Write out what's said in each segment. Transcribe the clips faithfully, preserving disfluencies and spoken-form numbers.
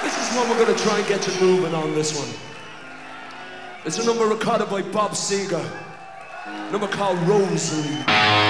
This is one we're gonna try and get you moving on this one. It's a number recorded by Bob Seger. A number called Rosalie.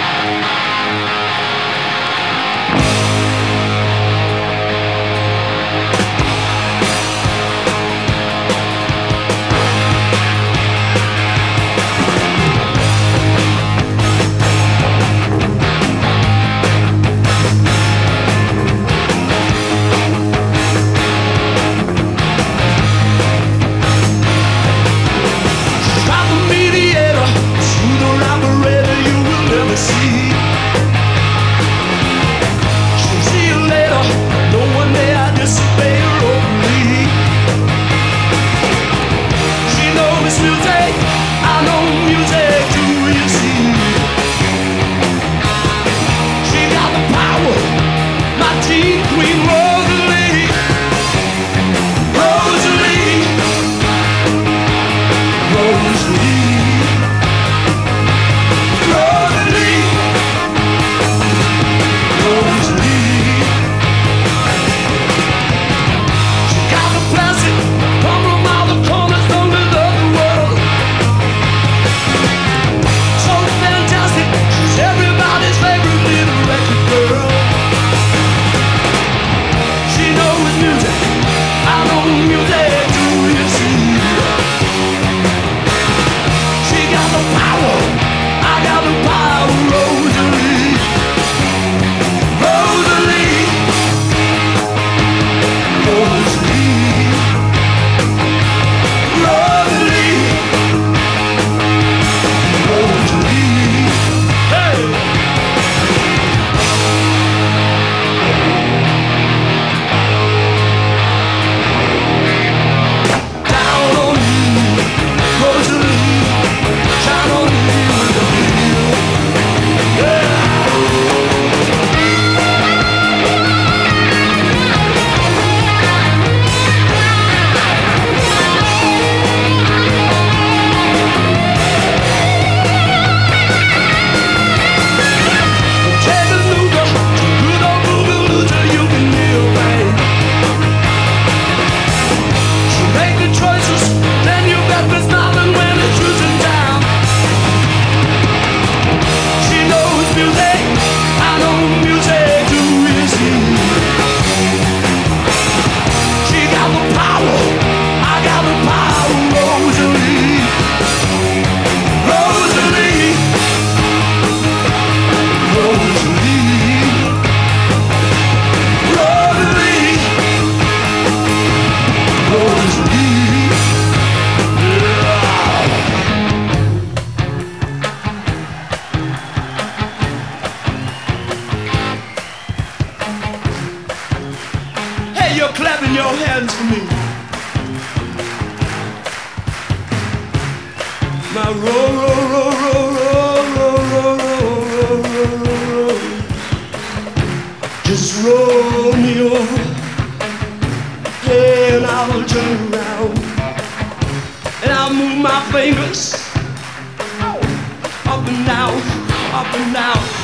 You're clapping your hands for me. Now roll, roll, roll, roll, roll, roll, roll, roll, roll, roll. Just roll me over, and I'll turn around, and I'll move my fingers up and down, up and down.